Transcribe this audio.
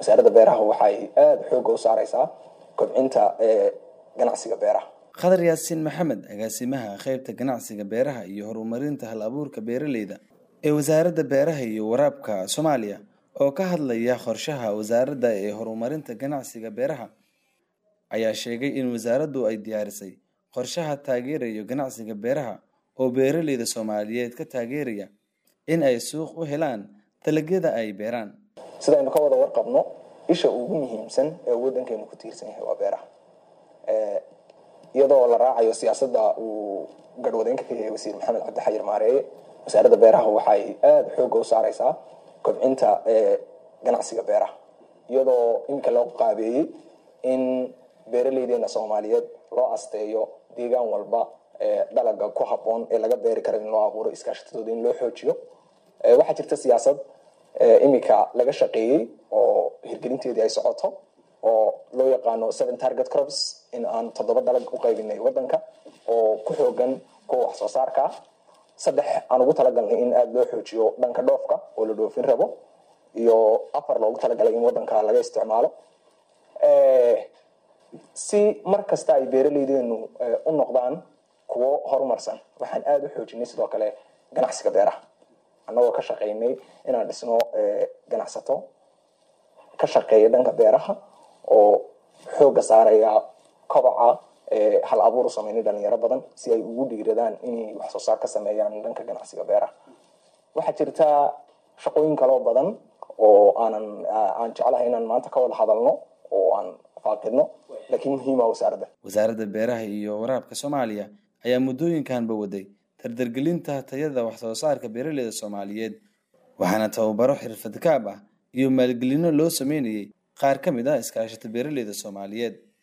wasaaradda beeraha waxay aad xoog u saaraysaa kobcinta ganacsiga beeraha. Khadar Yaasiin Maxamed, agaasimaha qaybta ganacsiga beeraha iyo horumarinta hal-abuurka beeraleyda ee wasaaradda beeraha iyo waraabka Soomaaliya, oo ka hadlaya qorshaha wasaaradda ee horumarinta ganacsiga beeraha, ayaa sheegay in wasaaraddu ay diyaarisay qorshaha taageeraya ganacsiga beeraha oo beeraleyda Soomaaliyeed ka taageeraya in ay suuq u helaan dalagyada ay beeraan. Sidaynu ka wada warqabno, isha ugu muhiimsan ee waddankeenu ku tiirsan yahay waa beeraha. iyadoo la raacayo siyaasadda uu garwadeenka ka yahay wasiir Maxamed Cabdi Xayir Maareeye, wasaaradda beeraha waxay aad xoog u saaraysaa kobcinta ganacsiga beeraha, iyadoo inka loo qaabeeyay in beeraleydeena Soomaaliyeed loo asteeyo deegaan walba dalaga ku habboon ee laga beeri karo in loo abuuro iskaashatadooda in loo xoojiyo. waxaa jirta siyaasad imika laga shaqeeyay oo hirgelinteedii ay socoto oo loo yaqaano 7 target crops in aan 7 dalag u qaybinay waddanka oo ku xoogan kuwa wax soo saarka. 3 aan ugu talagalnay in aad loo xoojiyo dhanka dhoofka oo la dhoofin rabo, iyo 4 loogu talagalay in waddanka laga isticmaalo. si markasta ay beeraleydeenu u noqdaan kuwo horumarsan, waxaan aad u xoojinay sidoo kale ganacsiga beeraha, annagoo ka shaqeynay inaan dhisno ganacsato ka shaqeeya dhanka beeraha oo xooga saaraya kobaca hal abuur u sameynay dhalinyaro badan si ay ugu dhiiradaan inay wax soo saar ka sameeyaan dhanka ganacsiga beeraha. waxaa jirta shaqooyin kaloo badan oo aan jeclahay inaan maanta ka wada hadalno oo aan faaqidno, laakiin muhiim ah wasaaradda beeraha iyo waraabka Soomaaliya ayaa muddooyinkanba waday dardargelinta tayada wax soo saarka beeraleyda Soomaaliyeed, waxaana tababaro xirfad gaab ah iyo maalgelino loo sameeyay qaar ka mid ah iskaashatada beeraleyda Soomaaliyeed.